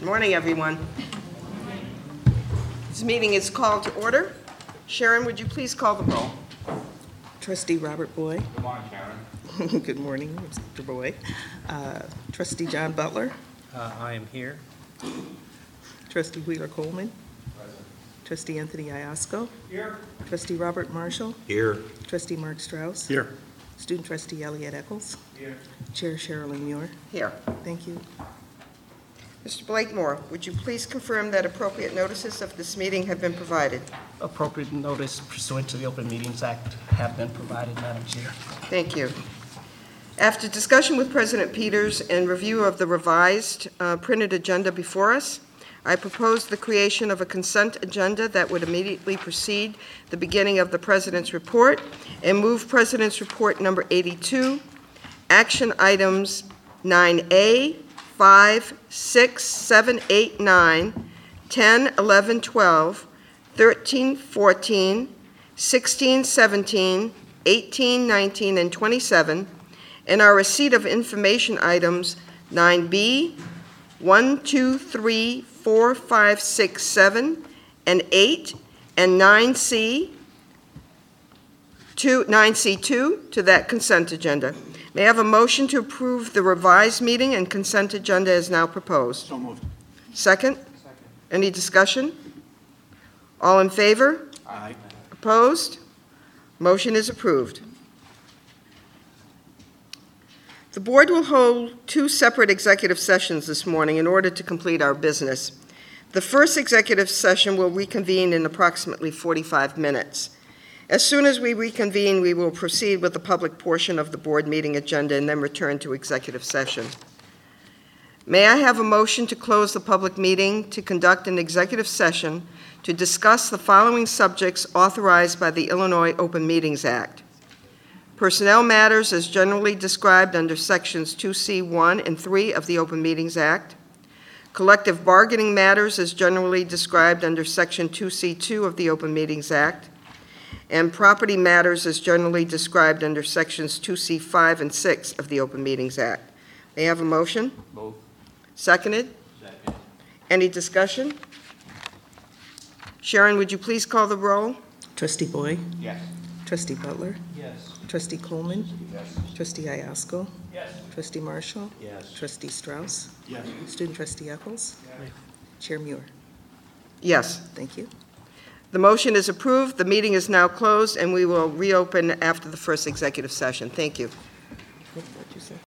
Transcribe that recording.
Morning, everyone. This meeting is called to order. Sharon, would you please call the roll? Trustee Robert Boyd. Good morning, Karen. Good morning, Mr. Boyd. Trustee John Butler. I am here. Trustee Wheeler Coleman. Present. Trustee Anthony Iasco. Here. Trustee Robert Marshall. Here. Trustee Mark Strauss. Here. Student Trustee Elliot Eccles. Here. Chair Sherilyn Muir. Here. Thank you. Mr. Blakemore, would you please confirm that appropriate notices of this meeting have been provided? Appropriate notice pursuant to the Open Meetings Act have been provided, Madam Chair. Thank you. After discussion with President Peters and review of the revised printed agenda before us, I propose the creation of a consent agenda that would immediately precede the beginning of the President's report and move President's report number 82, action items 9A, 5, 6, 7, 8, 9, 10, 11, 12, 13, 14, 16, 17, 18, 19, and 27, and our receipt of information items 9B, 1, 2, 3, 4, 5, 6, 7, and 8, and 9C2 to that consent agenda. May I have a motion to approve the revised meeting and consent agenda as now proposed? So moved. Second? Any discussion? All in favor? Aye. Opposed? Motion is approved. The board will hold two separate executive sessions this morning in order to complete our business. The first executive session will reconvene in approximately 45 minutes. As soon as we reconvene, we will proceed with the public portion of the board meeting agenda and then return to executive session. May I have a motion to close the public meeting to conduct an executive session to discuss the following subjects authorized by the Illinois Open Meetings Act: personnel matters as generally described under Sections 2C1 and 3 of the Open Meetings Act, collective bargaining matters as generally described under Section 2C2 of the Open Meetings Act, and property matters as generally described under Sections 2C5 and 6 of the Open Meetings Act. May I have a motion? Move. Seconded? Second. Any discussion? Sharon, would you please call the roll? Trustee Boyd. Yes. Trustee Butler. Yes. Trustee Coleman. Yes. Trustee Iasco. Yes. Trustee Marshall. Yes. Trustee Strauss. Yes. Student Trustee Eccles. Chair Muir. Yes. Thank you. The motion is approved. The meeting is now closed, and we will reopen after the first executive session. Thank you.